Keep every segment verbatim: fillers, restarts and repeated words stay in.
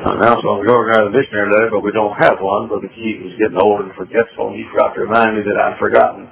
Now, so I'm going to the dictionary letter, but we don't have one, but he was getting old and forgetful, and he forgot to remind me that I'd forgotten.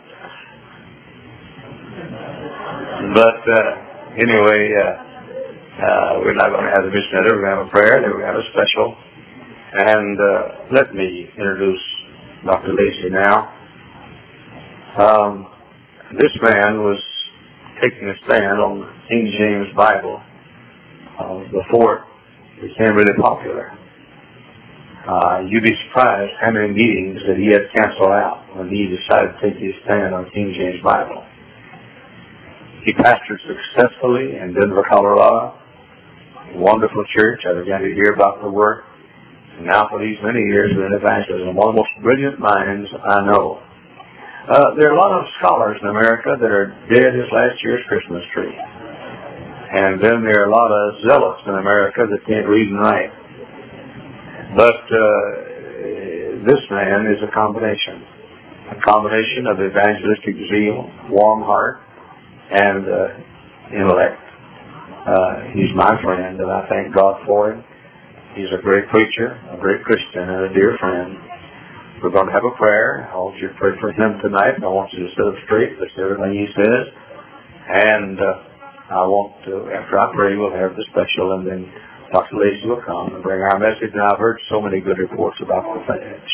But uh, anyway, uh, uh, we're not going to have the dictionary letter. We're going to have a prayer, then we're going to have a special. And uh, let me introduce Doctor Lacey now. Um, this man was taking a stand on the King James Bible uh, before it became really popular. Uh, you'd be surprised how many meetings that he had canceled out when he decided to take his stand on King James Bible. He pastored successfully in Denver, Colorado. A wonderful church. I began to hear about the work. And now for these many years of an evangelism, one of the most brilliant minds I know. Uh, there are a lot of scholars in America that are dead as last year's Christmas tree. And then there are a lot of zealots in America that can't read and write. But uh, this man is a combination. A combination of evangelistic zeal, warm heart, and uh, intellect. Uh, he's my friend, and I thank God for him. He's a great preacher, a great Christian, and a dear friend. We're going to have a prayer. I want you to pray for him tonight. I want you to sit up straight, listen to everything he says. And uh, I want to, after I pray, we'll have the special, and then Doctor Lacey will come and bring our message. And I've heard so many good reports about the flesh.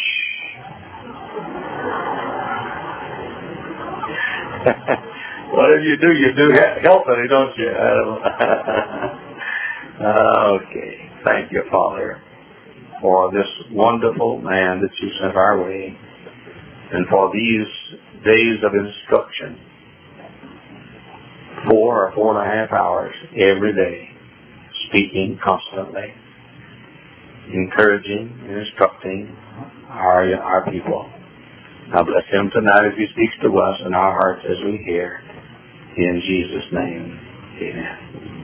Whatever you do, you do healthily, don't you? Okay. Thank you, Father, for this wonderful man that you sent our way, and for these days of instruction, four or four and a half hours every day, speaking constantly, encouraging and instructing our, our people. Now bless him tonight as he speaks to us in our hearts as we hear. In Jesus' name, amen.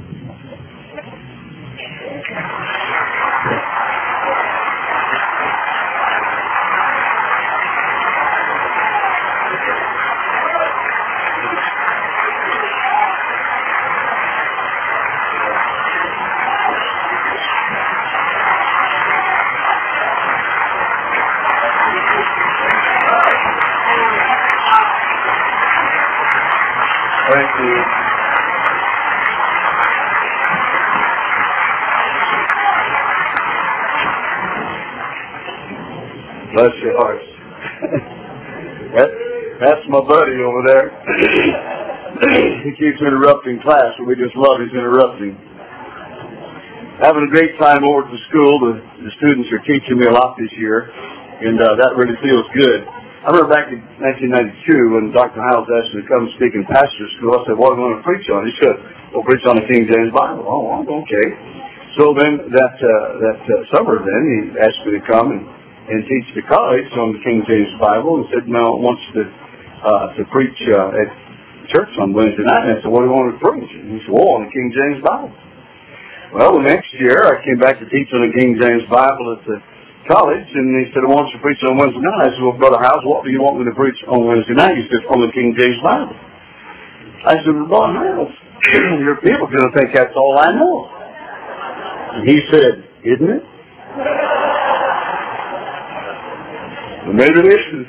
Thank you. Bless your hearts. that, that's my buddy over there. He keeps interrupting class, and we just love his interrupting. Having a great time over at the school. The, the students are teaching me a lot this year, and uh, that really feels good. I remember back in nineteen ninety-two when Doctor Hiles asked me to come speak in pastor school. I said, what am I going to preach on? He said, we'll preach on the King James Bible. Oh, okay. So then that uh, that uh, summer then, he asked me to come and, and teach the college on the King James Bible, and said, no, wants to uh, to preach uh, at church on Wednesday night. And I said, what do you want to preach? And he said, well, on the King James Bible. Well, the next year I came back to teach on the King James Bible at the college, and he said, I want you to preach on Wednesday night. I said, well, Brother House, what do you want me to preach on Wednesday night? He said, on the King James Bible. I said, well, Brother House, your people are going to think that's all I know. And he said, isn't it? Well, maybe it is.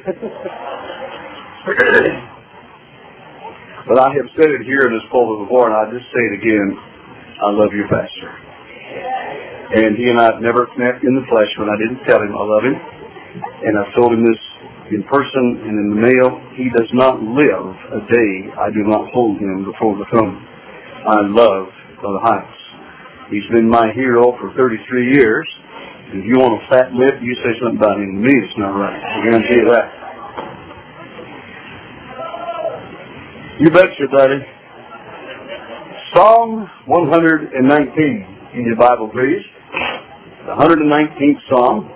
But I have said it here in this pulpit before, and I'll just say it again. I love your pastor. And he and I have never met in the flesh when I didn't tell him I love him. And I've told him this in person and in the mail. He does not live a day I do not hold him before the throne. I love Brother Heights. He's been my hero for thirty-three years. If you want a fat lip, you say something about him. To me, it's not right. I guarantee you that. You betcha, buddy. Psalm one hundred nineteen in your Bible, please. The one hundred nineteenth Psalm.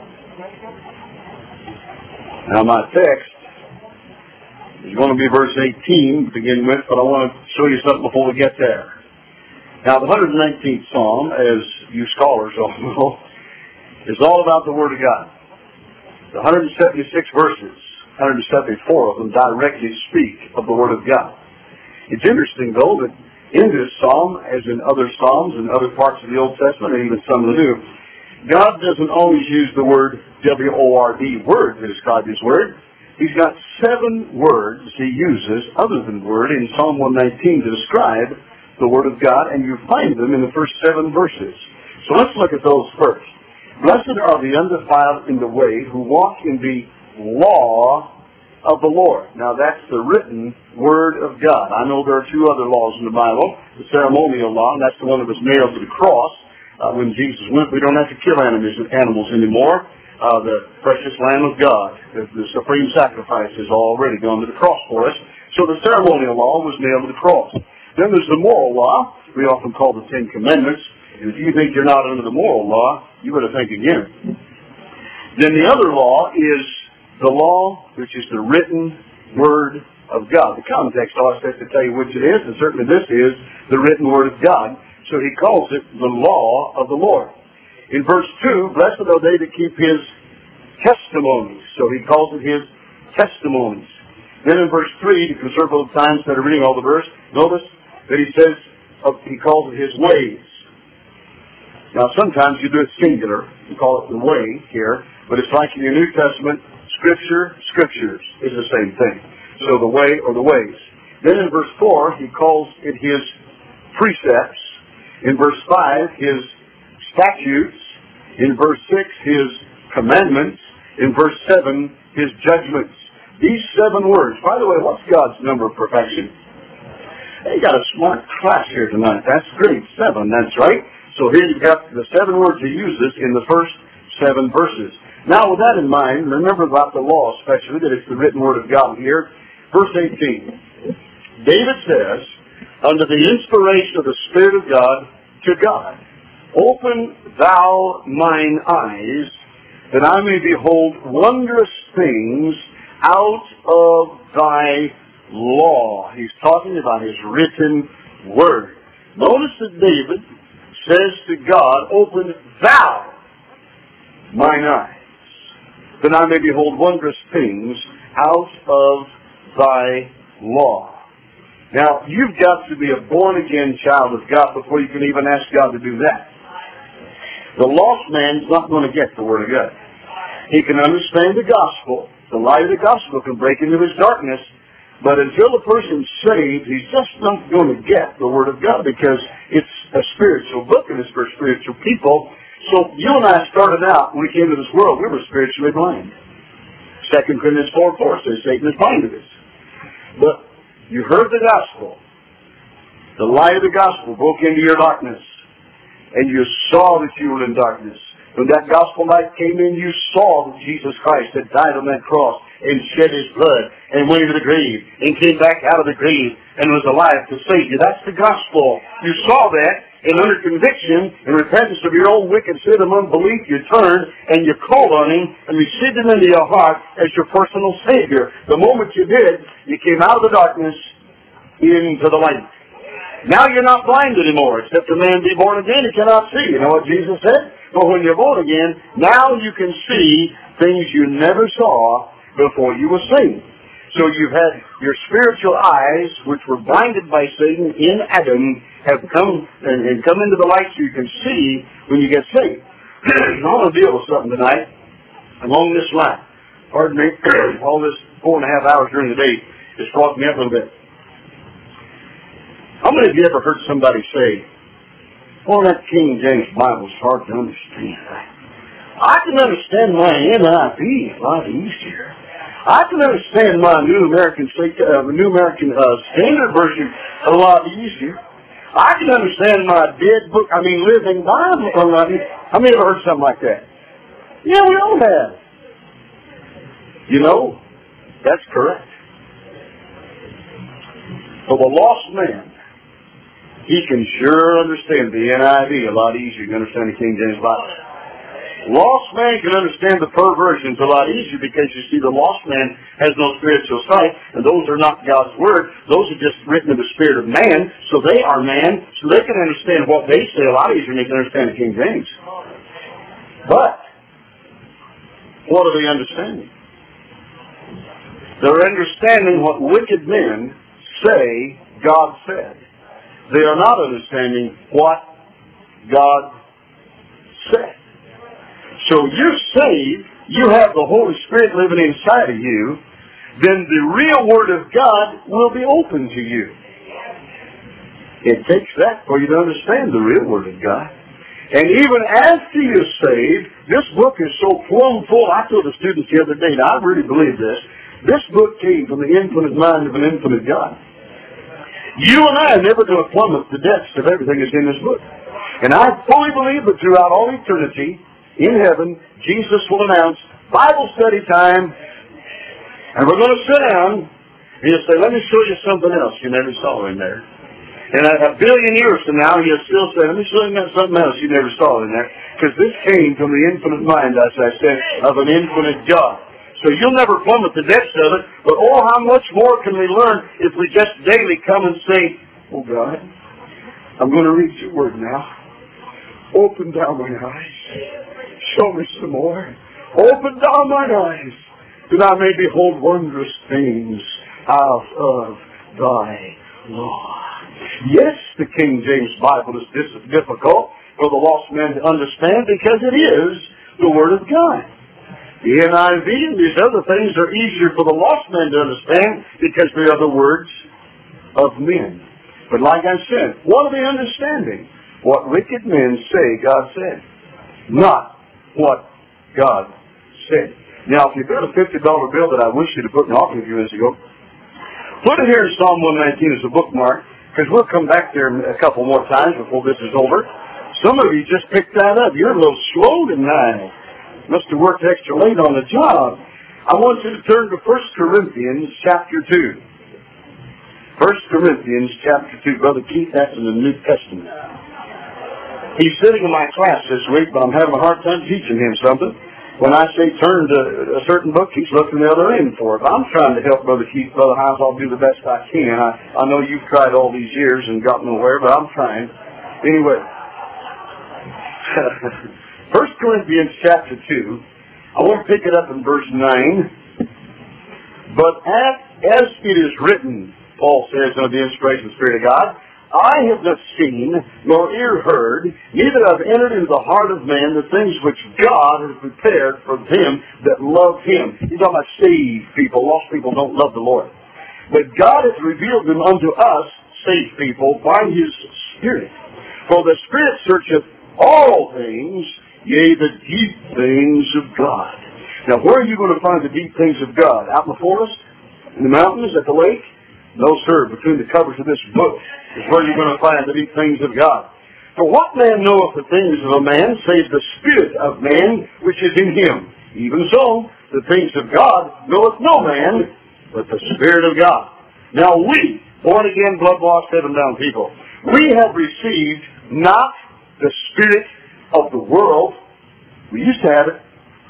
Now my text is going to be verse eighteen to begin with, but I want to show you something before we get there. Now the one hundred nineteenth Psalm, as you scholars all know, is all about the Word of God. The one hundred seventy-six verses, one hundred seventy-four of them directly speak of the Word of God. It's interesting, though, that in this Psalm, as in other Psalms and other parts of the Old Testament, and even some of the New, God doesn't always use the word W O R D, word, to describe his word. He's got seven words he uses, other than word, in Psalm one nineteen to describe the word of God, and you find them in the first seven verses. So let's look at those first. Blessed are the undefiled in the way who walk in the law of the Lord. Now that's the written word of God. I know there are two other laws in the Bible. The ceremonial law, and that's the one that was nailed to the cross. Uh, when Jesus went, we don't have to kill animals, animals anymore. Uh, the precious Lamb of God, the, the supreme sacrifice, has already gone to the cross for us. So the ceremonial law was nailed to the cross. Then there's the moral law, we often call the Ten Commandments. If you think you're not under the moral law, you better think again. Then the other law is the law, which is the written word of God. The context always has to tell you which it is, and certainly this is the written word of God. So he calls it the law of the Lord. In verse two, blessed are they that keep his testimonies. So he calls it his testimonies. Then in verse three, the conservative times that are reading all the verse, notice that he says, uh, he calls it his ways. Now sometimes you do it singular, you call it the way here, but it's like in your New Testament, Scripture, Scriptures is the same thing. So the way or the ways. Then in verse four, he calls it his precepts. In verse five, his statutes. In verse six, his commandments. In verse seven, his judgments. These seven words. By the way, what's God's number of perfection? Hey, you got a smart class here tonight. That's great. Seven, that's right. So here you've got the seven words he uses in the first seven verses. Now, with that in mind, remember about the law especially, that it's the written word of God here. Verse eighteen. David says, under the inspiration of the Spirit of God, to God, open thou mine eyes, that I may behold wondrous things out of thy law. He's talking about his written word. Notice that David says to God, open thou mine eyes, that I may behold wondrous things out of thy law. Now, you've got to be a born-again child of God before you can even ask God to do that. The lost man's not going to get the Word of God. He can understand the gospel. The light of the gospel can break into his darkness. But until the person's saved, he's just not going to get the Word of God because it's a spiritual book and it's for spiritual people. So you and I started out, when we came to this world, we were spiritually blind. Second Corinthians four four says Satan has blinded us. But you heard the gospel. The light of the gospel broke into your darkness. And you saw that you were in darkness. When that gospel light came in, you saw that Jesus Christ had died on that cross and shed his blood and went into the grave and came back out of the grave and was alive to save you. That's the gospel. You saw that, and under conviction and repentance of your own wicked sin and unbelief, you turned and you called on him and received him into your heart as your personal Savior. The moment you did, you came out of the darkness into the light. Now you're not blind anymore, except a man be born again, he cannot see. You know what Jesus said? But when you're born again, now you can see things you never saw before you were saved. So you've had your spiritual eyes, which were blinded by Satan in Adam, have come and, and come into the light so you can see when you get saved. I want to deal with something tonight along this line. Pardon me, all this four and a half hours during the day has caught me up a little bit. How many of you ever heard somebody say, well, that King James Bible is hard to understand. I can understand my N I V a lot easier. I can understand my New American uh, New American uh, Standard Version a lot easier. I can understand my dead book, I mean Living Bible a lot easier. How many ever heard something like that? Yeah, we all have. You know, that's correct. For the lost man, he can sure understand the N I V a lot easier than understand the King James Bible. Lost man can understand the perversions a lot easier because, you see, the lost man has no spiritual sight, and those are not God's Word. Those are just written in the spirit of man, so they are man, so they can understand what they say a lot easier than they can understand the King James. But, what are they understanding? They're understanding what wicked men say God said. They are not understanding what God said. So you're saved, you have the Holy Spirit living inside of you, then the real Word of God will be open to you. It takes that for you to understand the real Word of God. And even after you're saved, this book is so plumb full. I told the students the other day, and I really believe this, this book came from the infinite mind of an infinite God. You and I are never going to plummet the depths of everything that's in this book. And I fully believe that throughout all eternity, in heaven, Jesus will announce Bible study time, and we're going to sit down, and he'll say, let me show you something else you never saw in there. And a, a billion years from now, he'll still say, let me show you something else you never saw in there, because this came from the infinite mind, as I said, of an infinite God. So you'll never plummet the depths of it, but oh, how much more can we learn if we just daily come and say, oh God, I'm going to read your word now. Open down my eyes. Show me some more. Open down mine eyes, that I may behold wondrous things out of thy law. Yes, the King James Bible is difficult for the lost man to understand because it is the Word of God. The N I V and these other things are easier for the lost man to understand because they are the words of men. But like I said, what are they understanding? What wicked men say God said, not what God said. Now, if you've got a fifty dollar bill that I wish you to put in offering a few minutes ago, put it here in Psalm one nineteen as a bookmark, because we'll come back there a couple more times before this is over. Some of you just picked that up. You're a little slow tonight. Must have worked extra late on the job. I want you to turn to First Corinthians chapter two. First Corinthians chapter two. Brother Keith, that's in the New Testament. He's sitting in my class this week, but I'm having a hard time teaching him something. When I say turn to a certain book, he's looking the other end for it. But I'm trying to help Brother Keith. Brother Hines, I'll do the best I can. I, I know you've tried all these years and got nowhere, but I'm trying. Anyway, First Corinthians chapter two, I want to pick it up in verse nine. But as, as it is written, Paul says under the inspiration of the Spirit of God, I have not seen, nor ear heard, neither have entered into the heart of man the things which God has prepared for them that love Him. He's talking about saved people. Lost people don't love the Lord. But God has revealed them unto us, saved people, by His Spirit. For the Spirit searcheth all things, yea, the deep things of God. Now, where are you going to find the deep things of God? Out in the forest? In the mountains? At the lake? No, sir. Between the covers of this book is where you're going to find the deep things of God. For what man knoweth the things of a man, save the Spirit of man which is in him? Even so, the things of God knoweth no man, but the Spirit of God. Now we, born-again, blood-washed, heaven-bound people, we have received not the Spirit of the world. We used to have it.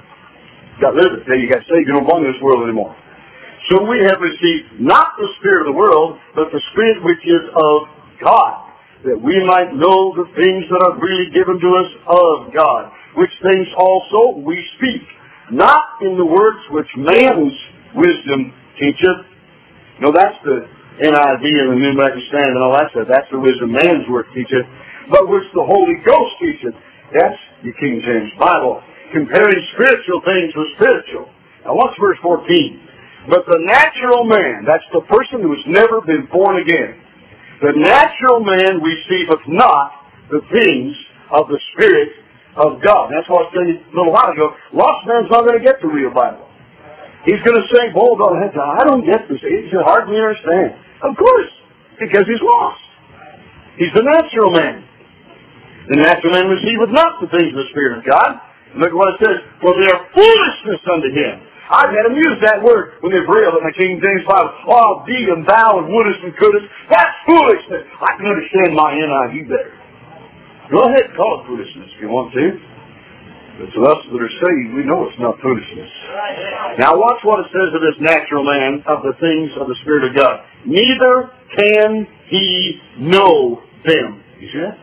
Got rid of it. Now you got saved. You don't belong in this world anymore. So we have received not the Spirit of the world, but the Spirit which is of God, that we might know the things that are really given to us of God, which things also we speak, not in the words which man's wisdom teacheth. No, that's the N I V and the New American Standard and all that stuff. That's the wisdom man's word teacheth, but which the Holy Ghost teacheth. That's the King James Bible, comparing spiritual things with spiritual. Now watch verse fourteen. But the natural man, that's the person who has never been born again, the natural man receiveth not the things of the Spirit of God. That's what I was saying a little while ago. Lost man's not going to get the real Bible. He's going to say, "Boy, I don't get this. It's hard to understand." Of course, because he's lost. He's the natural man. The natural man receiveth not the things of the Spirit of God. Look at what it says. For they are foolishness unto him. I've had them use that word when they've read in the King James Bible. Oh, thee and thou and wouldest and couldest. That's foolishness. I can understand my N I V better. Go ahead and call it foolishness if you want to. But to us that are saved, we know it's not foolishness. Now watch what it says of this natural man of the things of the Spirit of God. Neither can he know them. You see that?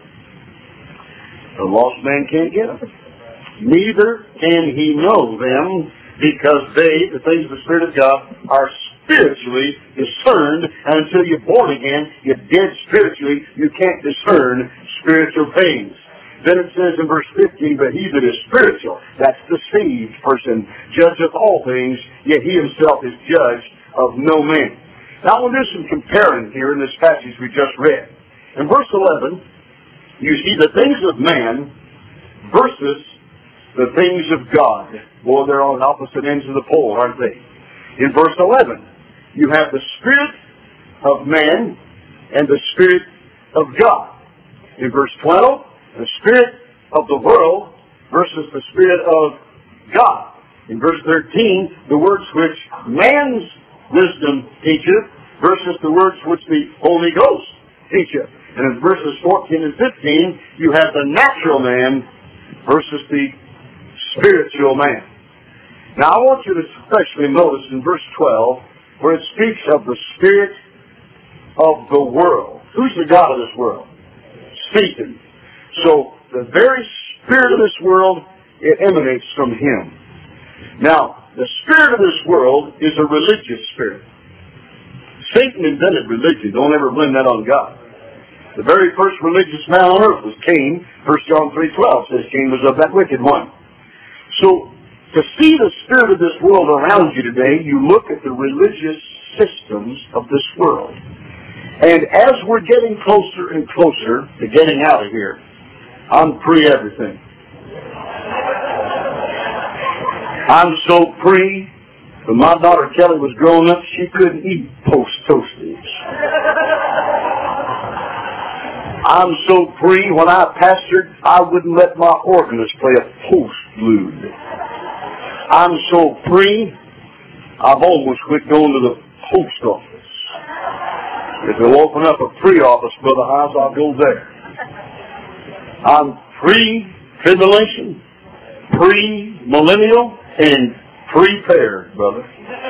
The lost man can't get them. Neither can he know them, because they, the things of the Spirit of God, are spiritually discerned, and until you're born again, you're dead spiritually, you can't discern spiritual things. Then it says in verse fifteen, but he that is spiritual, that's the saved person, judgeth all things, yet he himself is judged of no man. Now I want to do some comparing here in this passage we just read. In verse eleven, you see the things of man versus the things of God. Boy, they're on opposite ends of the pole, aren't they? In verse eleven, you have the spirit of man and the spirit of God. In verse twelve, the spirit of the world versus the spirit of God. In verse thirteen, the words which man's wisdom teacheth versus the words which the Holy Ghost teacheth. And in verses fourteen and fifteen, you have the natural man versus the spiritual man. Now I want you to especially notice in verse twelve where it speaks of the spirit of the world. Who's the god of this world? Satan. So the very spirit of this world, it emanates from him. Now, the spirit of this world is a religious spirit. Satan invented religion. Don't ever blame that on God. The very first religious man on earth was Cain. First John three twelve says Cain was of that wicked one. So, to see the spirit of this world around you today, you look at the religious systems of this world. And as we're getting closer and closer to getting out of here, I'm pre-everything. I'm so pre, when my daughter Kelly was growing up, she couldn't eat post-toasties. I'm so pre, when I pastored, I wouldn't let my organist play a postlude. I'm so pre, I've almost quit going to the post office. If they'll open up a pre-office, Brother House, I'll go there. I'm pre-tribulation, pre-millennial, and prepared, brother.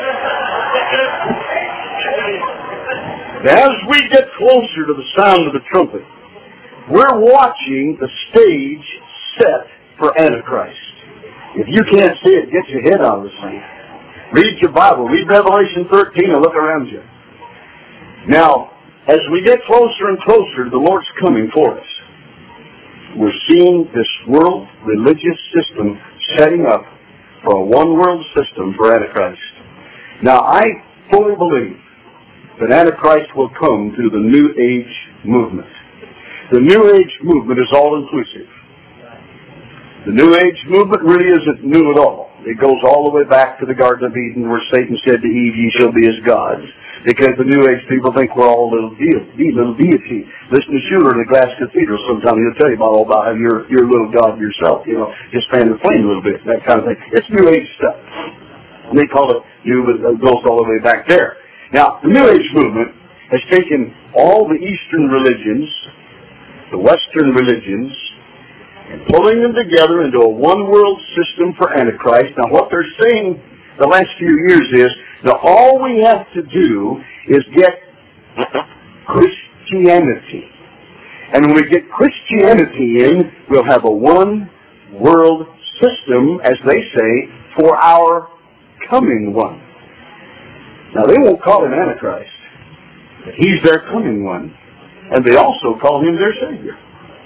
As we get closer to the sound of the trumpet, we're watching the stage set for Antichrist. If you can't see it, get your head out of the sand. Read your Bible. Read Revelation thirteen and look around you. Now, as we get closer and closer, the Lord's coming for us. We're seeing this world religious system setting up for a one-world system for Antichrist. Now, I fully believe that Antichrist will come through the New Age movement. The New Age movement is all-inclusive. The New Age movement really isn't new at all. It goes all the way back to the Garden of Eden where Satan said to Eve, ye shall be as gods. Because the New Age people think we're all little deity, little deity. Listen to Schuller in the Glass Cathedral sometime. He'll tell you about all about how you're, you're a little god yourself, you know, just fan the flame a little bit, that kind of thing. It's New Age stuff. And they call it new, but it goes all the way back there. Now, the New Age movement has taken all the Eastern religions, the Western religions, and pulling them together into a one-world system for Antichrist. Now, what they're saying the last few years is that all we have to do is get Christianity. And when we get Christianity in, we'll have a one-world system, as they say, for our coming one. Now, they won't call him Antichrist, but he's their coming one. And they also call him their Savior.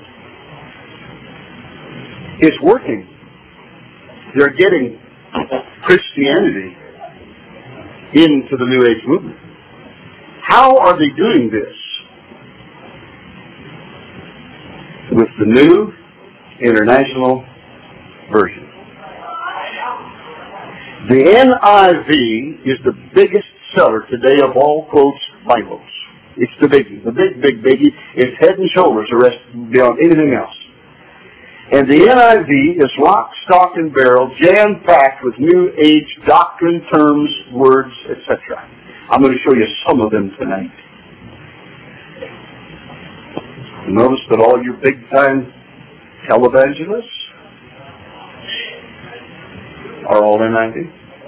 It's working. They're getting Christianity into the New Age movement. How are they doing this? With the New International Version. The N I V is the biggest seller today of all quotes Bibles. It's the biggie, the big, big biggie. It's head and shoulders the rest beyond anything else. And the N I V is lock, stock, and barrel, jam-packed with New Age doctrine, terms, words, et cetera. I'm going to show you some of them tonight. Notice that all your big-time televangelists are all N I V.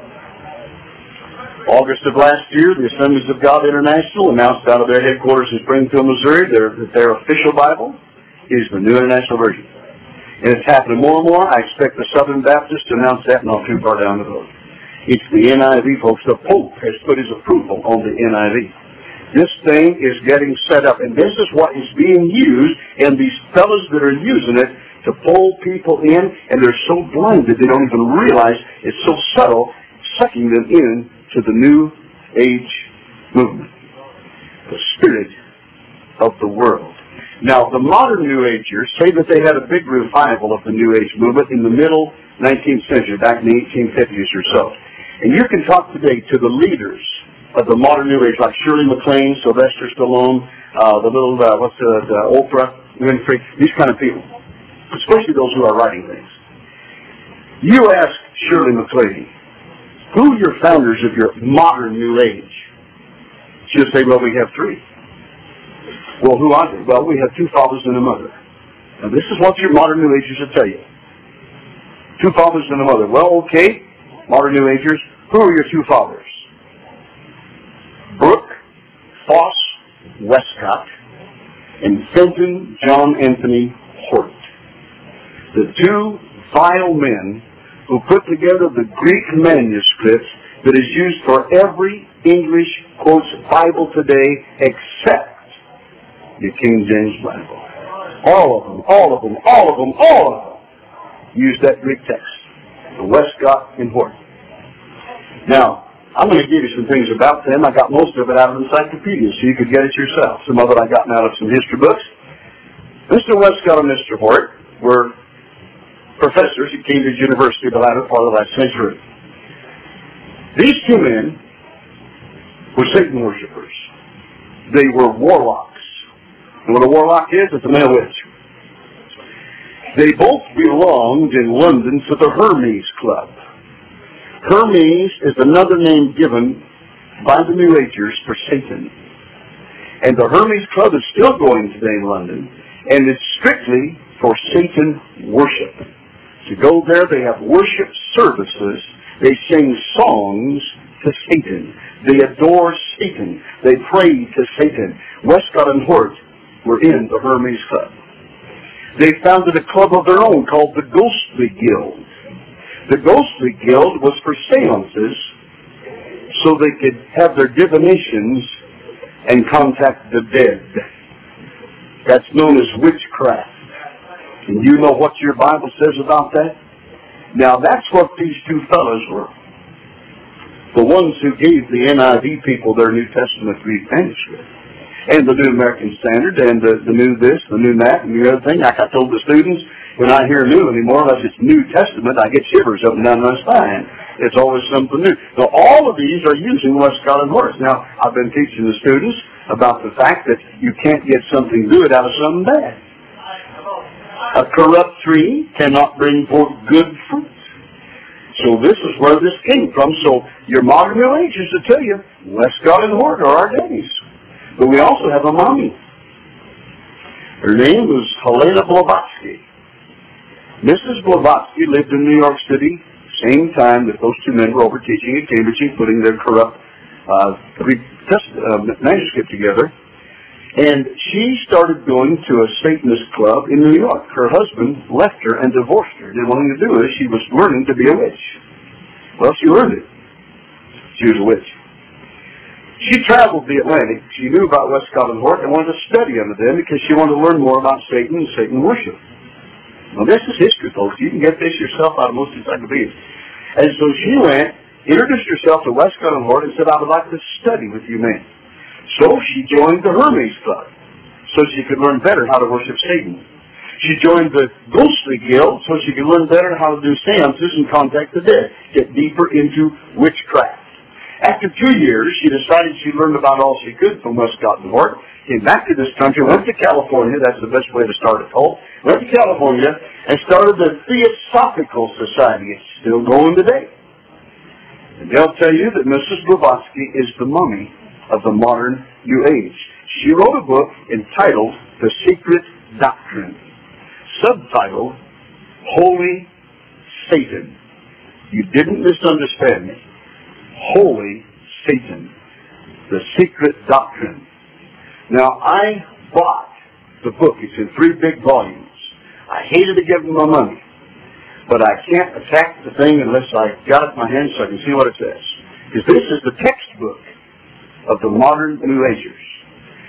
August of last year, the Assemblies of God International announced out of their headquarters in Springfield, Missouri, their, their official Bible is the New International Version. And it's happening more and more. I expect the Southern Baptists to announce that not too far down the road. It's the N I V, folks. The Pope has put his approval on the N I V. This thing is getting set up, and this is what is being used, and these fellows that are using it to pull people in, and they're so blinded they don't even realize it's so subtle, sucking them in to the New Age movement, the spirit of the world. Now, the modern New Agers say that they had a big revival of the New Age movement in the middle nineteenth century, back in the eighteen fifties or so. And you can talk today to the leaders of the modern New Age, like Shirley MacLaine, Sylvester Stallone, uh, the little, uh, what's the, the Oprah Winfrey, these kind of people, especially those who are writing things. You ask Shirley MacLaine, who are your founders of your modern New Age? She'll say, well, we have three. Well, who are they? Well, we have two fathers and a mother. Now, this is what your modern New Agers will tell you. Two fathers and a mother. Well, okay, modern New Agers, who are your two fathers? Brooke Foss Westcott and Fenton John Anthony Hort. The two vile men who put together the Greek manuscript that is used for every English, quotes, Bible today except the King James Bible. All of them, all of them, all of them, all of them use that Greek text, the Westcott and Hort. Now, I'm going to give you some things about them. I got most of it out of encyclopedias, so you could get it yourself. Some of it I got out of some history books. Mister Westcott and Mister Hort were professors at Cambridge University the latter part of the last century. These two men were Satan worshippers. They were warlocks. And what a warlock is, it's a male witch. They both belonged in London to the Hermes Club. Hermes is another name given by the New Agers for Satan. And the Hermes Club is still going today in London, and it's strictly for Satan worship. To go there, they have worship services. They sing songs to Satan. They adore Satan. They pray to Satan. Westcott and Hort were in the Hermes Club. They founded a club of their own called the Ghostly Guild. The Ghostly Guild was for seances so they could have their divinations and contact the dead. That's known as witchcraft. And you know what your Bible says about that? Now that's what these two fellows were. The ones who gave the N I V people their New Testament Greek manuscript. And the New American Standard, and the, the new this, the new that, and the other thing. Like I told the students, when I hear new anymore, unless it's New Testament, I get shivers up and down my spine. It's always something new. So all of these are using Westcott and Hort. Now, I've been teaching the students about the fact that you can't get something good out of something bad. A corrupt tree cannot bring forth good fruit. So this is where this came from. So your modern New Agers will tell you, Westcott and Hort are our daddies. But we also have a mommy. Her name was Helena Blavatsky. Missus Blavatsky lived in New York City, same time that those two men were over teaching at Cambridge and putting their corrupt uh, Greek test, uh, manuscript together. And she started going to a Satanist club in New York. Her husband left her and divorced her. Didn't want anything to do with it. She was learning to be a witch. Well, she learned it. She was a witch. She traveled the Atlantic. She knew about Westcott and Hort and wanted to study under them because she wanted to learn more about Satan and Satan worship. Well, this is history, folks. You can get this yourself out of most encyclopedias. And so she went, introduced herself to Westcott and Hort and said, I would like to study with you men. So she joined the Hermes Club so she could learn better how to worship Satan. She joined the Ghostly Guild so she could learn better how to do seances and contact the dead, get deeper into witchcraft. After two years, she decided she learned about all she could from Westcott and Hort, came back to this country, went to California, that's the best way to start a cult, went to California and started the Theosophical Society. It's still going today. And they'll tell you that Missus Blavatsky is the mummy of the modern New Age. She wrote a book entitled The Secret Doctrine, subtitled Holy Satan. You didn't misunderstand me. Holy Satan, The Secret Doctrine. Now, I bought the book. It's in three big volumes. I hated to give them my money, but I can't attack the thing unless I got it in my hand so I can see what it says. Because this is the textbook of the modern New Agers.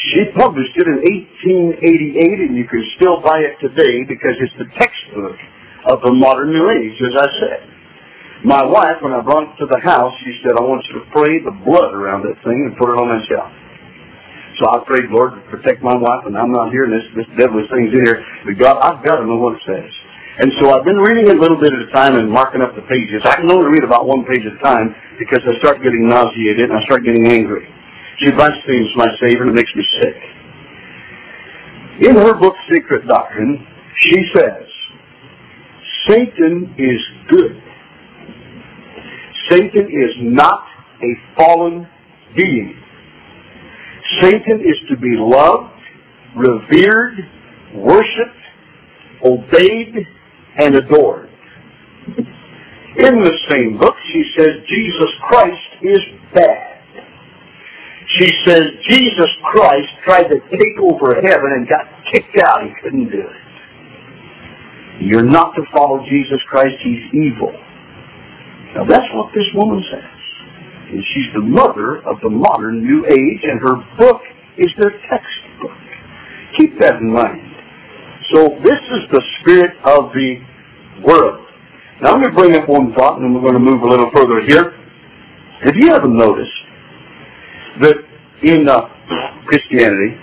She published it in eighteen eighty-eight, and you can still buy it today because it's the textbook of the modern New Age, as I said. My wife, when I brought it to the house, she said, I want you to pray the blood around that thing and put it on that shelf. So I prayed, Lord, to protect my wife, and I'm not hearing this, this devilish thing's in here. But God, I've got to know what it says. And so I've been reading it a little bit at a time and marking up the pages. I can only read about one page at a time because I start getting nauseated and I start getting angry. She blasphemes my Savior and it makes me sick. In her book, Secret Doctrine, she says, Satan is good. Satan is not a fallen being. Satan is to be loved, revered, worshipped, obeyed, and adored. In the same book, she says Jesus Christ is bad. She says Jesus Christ tried to take over heaven and got kicked out. He couldn't do it. You're not to follow Jesus Christ. He's evil. Now that's what this woman says. And she's the mother of the modern New Age, and her book is their textbook. Keep that in mind. So this is the spirit of the world. Now I'm going to bring up one thought, and then we're going to move a little further here. Have you ever noticed that in uh, Christianity,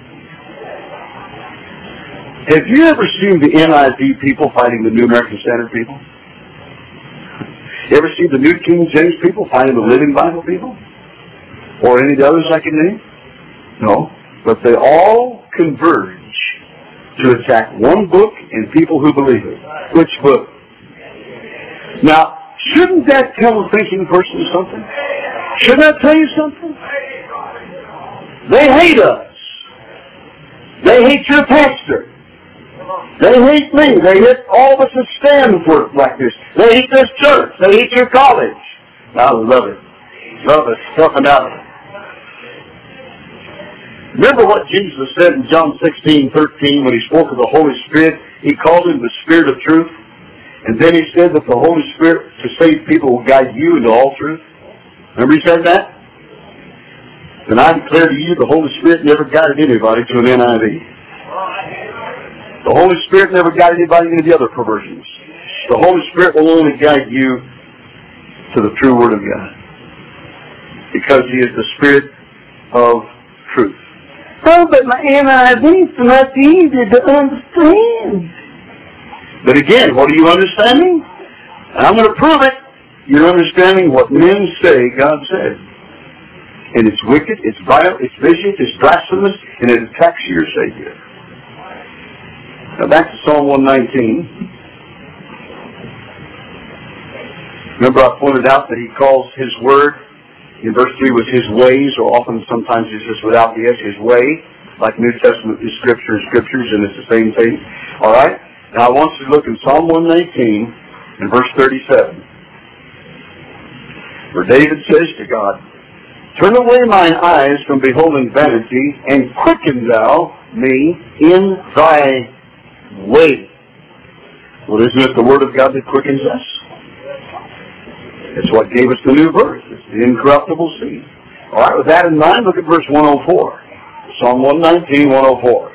have you ever seen the N I V people fighting the New American Standard people? You ever see the New King James people fighting the Living Bible people? Or any of the others I can name? No. But they all converge to attack one book and people who believe it. Which book? Now, shouldn't that tell a thinking person something? Shouldn't that tell you something? They hate us. They hate your pastor. They hate me. They hate all of us that stand for it like this. They hate this church. They hate your college. I love it. Love it. Talking about it. Remember what Jesus said in John sixteen thirteen when he spoke of the Holy Spirit? He called him the Spirit of truth. And then he said that the Holy Spirit to save people will guide you into all truth. Remember he said that? And I declare to you the Holy Spirit never guided anybody to an N I V. The Holy Spirit never guided anybody into the other perversions. The Holy Spirit will only guide you to the true Word of God. Because He is the Spirit of truth. Oh, but my N I V's not easy to understand. But again, what are you understanding? And I'm going to prove it. You're understanding what men say God said. And it's wicked, it's vile, it's vicious, it's blasphemous, and it attacks your Savior. Now back to Psalm one nineteen. Remember I pointed out that he calls his word, in verse three, was his ways, or often sometimes it's just without the S, his way, like New Testament is scripture and scriptures, and it's the same thing. All right? Now I want you to look in Psalm one nineteen, in verse thirty-seven. Where David says to God, turn away mine eyes from beholding vanity, and quicken thou me in thy way. Well, isn't it the Word of God that quickens us? It's what gave us the new birth. It's the incorruptible seed. All right, with that in mind, look at verse one oh four. Psalm one nineteen, one oh four.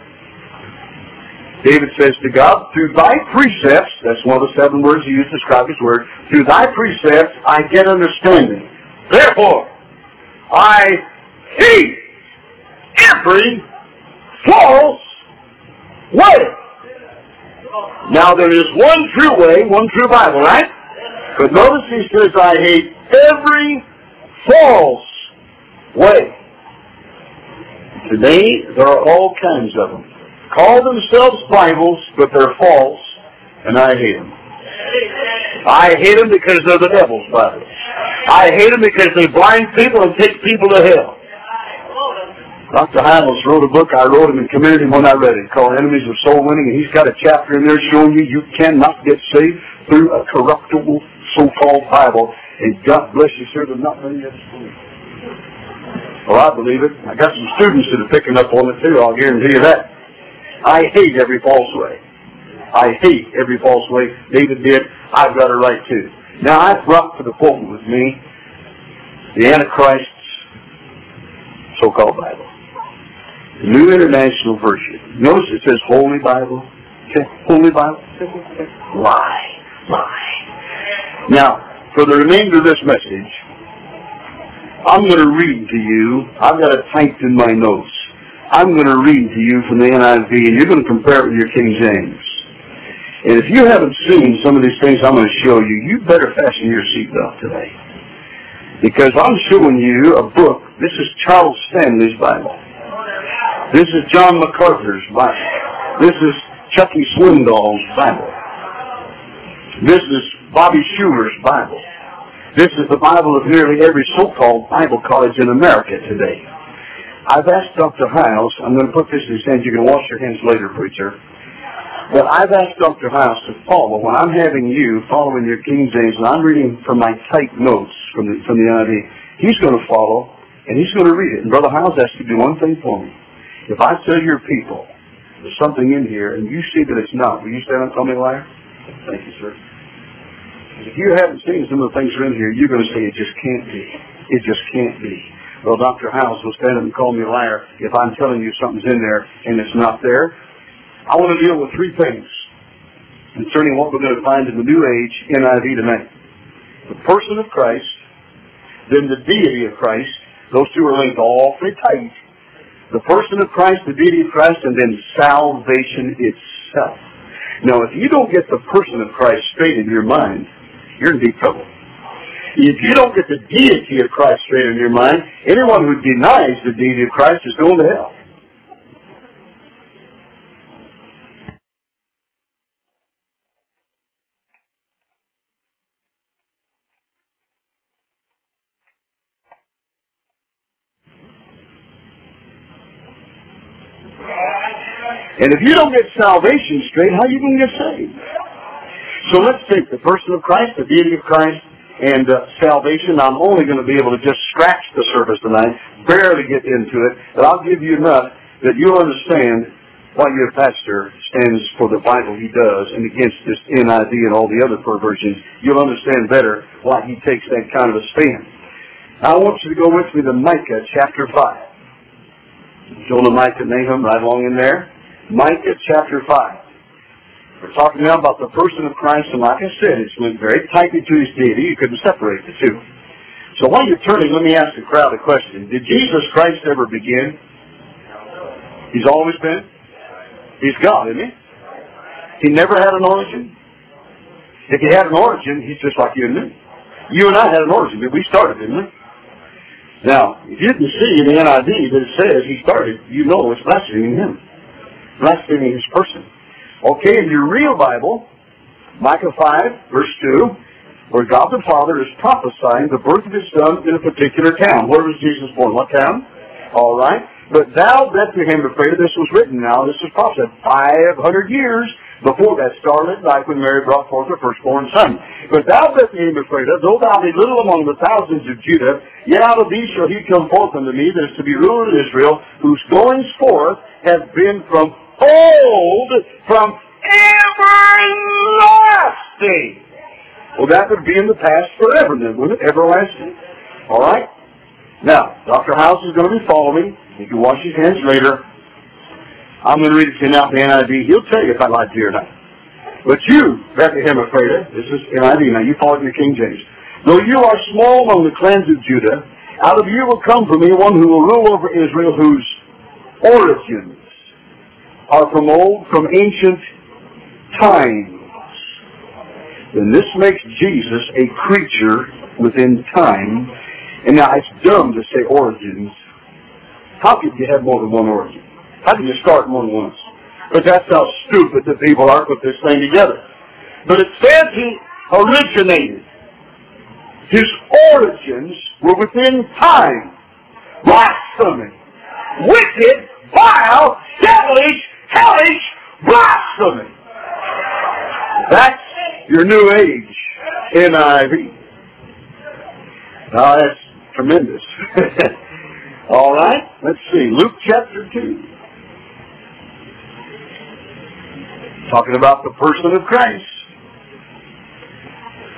David says to God, through thy precepts, that's one of the seven words he used to describe his word, through thy precepts I get understanding. Therefore, I hate every false way. Now there is one true way, one true Bible, right? But notice he says, I hate every false way. Today, there are all kinds of them. Call themselves Bibles, but they're false, and I hate them. I hate them because they're the devil's Bibles. I hate them because they blind people and take people to hell. Doctor Hylos wrote a book, I wrote him and commended him when I read it, called Enemies of Soul Winning, and he's got a chapter in there showing you you cannot get saved through a corruptible so-called Bible. And God bless you, sir, there's not many of us believe. Well, I believe it. I got some students that are picking up on it too, I'll guarantee you that. I hate every false way. I hate every false way. David did. I've got it right too. Now, I've brought to the pulpit with me the Antichrist's so-called Bible. The New International Version. Notice it says Holy Bible. Okay, Holy Bible. Lie. Lie. Now, for the remainder of this message, I'm going to read to you. I've got it typed in my notes. I'm going to read to you from the N I V, and you're going to compare it with your King James. And if you haven't seen some of these things I'm going to show you, you better fasten your seatbelt today. Because I'm showing you a book. This is Charles Stanley's Bible. This is John MacArthur's Bible. This is Chucky Swindoll's Bible. This is Bobby Schuler's Bible. This is the Bible of nearly every so-called Bible college in America today. I've asked Doctor Hiles, I'm going to put this in his hands, you can wash your hands later, preacher. But I've asked Doctor Hiles to follow, when I'm having you following your King James, and I'm reading from my typed notes from the, from the N I V, he's going to follow, and he's going to read it. And Brother Hiles has to do one thing for me. If I tell your people there's something in here, and you see that it's not, will you stand up and call me a liar? Thank you, sir. If you haven't seen some of the things that are in here, you're going to say it just can't be. It just can't be. Well, Doctor Hiles will stand up and call me a liar if I'm telling you something's in there and it's not there. I want to deal with three things concerning what we're going to find in the New Age N I V tonight. The person of Christ, then the deity of Christ. Those two are linked awfully tight. The person of Christ, the deity of Christ, and then salvation itself. Now, if you don't get the person of Christ straight in your mind, you're in deep trouble. If you don't get the deity of Christ straight in your mind, anyone who denies the deity of Christ is going to hell. And if you don't get salvation straight, how are you going to get saved? So let's take the person of Christ, the deity of Christ, and uh, salvation. I'm only going to be able to just scratch the surface tonight, barely get into it, but I'll give you enough that you'll understand why your pastor stands for the Bible he does and against this N I V and all the other perversions. You'll understand better why he takes that kind of a stand. Now I want you to go with me to Micah chapter five. Jonah, Micah, Nahum, right along in there. Micah chapter five. We're talking now about the person of Christ, and like I said, it's linked very tightly to his deity. You couldn't separate the two. So while you're turning, let me ask the crowd a question. Did Jesus Christ ever begin? He's always been? He's God, isn't he? He never had an origin? If he had an origin, he's just like you and me. You and I had an origin, but we started, didn't we? Now, if you didn't see in the N I V that it says he started, you know it's blaspheming him. Blaspheming his person. Okay, in your real Bible, Micah five, verse two, where God the Father is prophesying the birth of his Son in a particular town. Where was Jesus born? What town? All right. But thou, Bethlehem, Ephrathah, this was written now, this was prophesied five hundred years before that starlit night when Mary brought forth her firstborn son. But thou, Bethlehem, Ephrathah, though thou be little among the thousands of Judah, yet out of thee shall he come forth unto me that is to be ruler in Israel, whose goings forth have been from old, from everlasting. Well, that would be in the past forever then, wouldn't it? Everlasting. All right? Now, Doctor House is going to be following. He can wash his hands later. I'm going to read it to you now from the N I V. He'll tell you if I lied to you or not. But you, Bethlehem Ephrathah, this is N I V now, you follow it in your King James. Though you are small among the clans of Judah, out of you will come for me one who will rule over Israel, whose origins are from old, from ancient times. And this makes Jesus a creature within time. And now it's dumb to say origins. How could you have more than one origin? How can you start more than once? But that's how stupid the people are put this thing together. But it says he originated. His origins were within time. Blasphemy. Wicked, vile, devilish, hellish blasphemy. That's your New Age N I V. Now that's tremendous. All right, let's see. Luke chapter two. Talking about the person of Christ.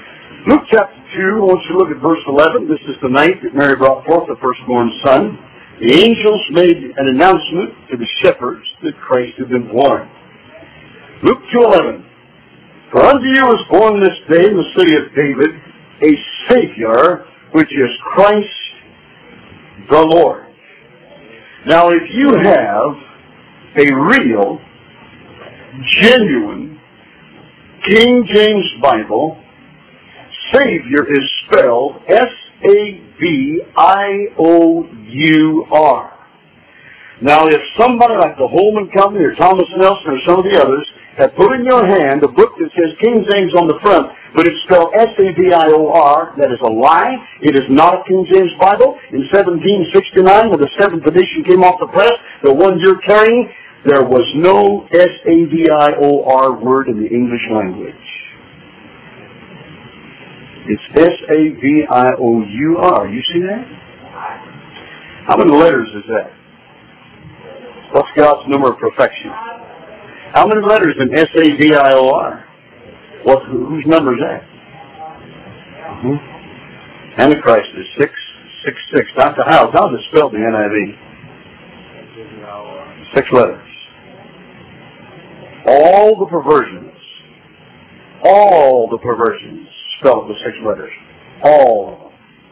Luke chapter two, I want you to look at verse eleven. This is the night that Mary brought forth the firstborn son. the angels made an announcement to the shepherds that Christ had been born. Luke two eleven. For unto you is born this day in the city of David a Savior, which is Christ the Lord. Now, if you have a real, genuine King James Bible, Savior is spelled S A V I O U R. Now, if somebody like the Holman Company or Thomas Nelson or some of the others had put in your hand a book that says King James on the front, but it's spelled S A V I O R, that is a lie. It is not a King James Bible. In seventeen sixty-nine, when the seventh edition came off the press, the one you're carrying, there was no S A V I O R word in the English language. It's S A V I O U R. You see that? How many letters is that? What's God's number of perfection? How many letters in S A V I O R? What, whose number is that? Mm-hmm. Antichrist is six six six. Doctor Howes, how's it spelled in the N I V? Six letters. All the perversions, all the perversions spelled with six letters. All of them.